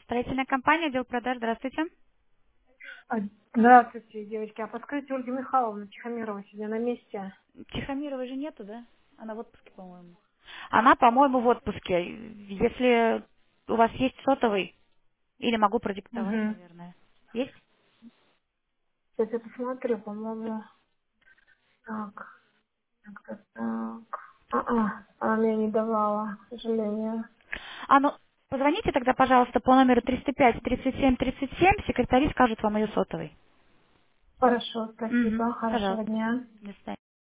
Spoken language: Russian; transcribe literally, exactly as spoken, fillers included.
Строительная компания, отдел продаж, здравствуйте. А, Здравствуйте, девочки. А подскажите, Ольга Михайловна Тихомирова сегодня на месте? Тихомировой же нету, да? Она в отпуске, по-моему. Она, по-моему, в отпуске. Если у вас есть сотовый, или могу продиктовать, Угу. наверное. Есть? Сейчас я посмотрю, по-моему. Так, так, так, так. А-а, она мне не давала, к сожалению. А, ну, позвоните тогда, пожалуйста, по номеру триста пять тридцать семь тридцать семь, секретари скажут вам ее сотовый. Хорошо, Угу, спасибо. Хорошего пожалуйста. дня. До свидания.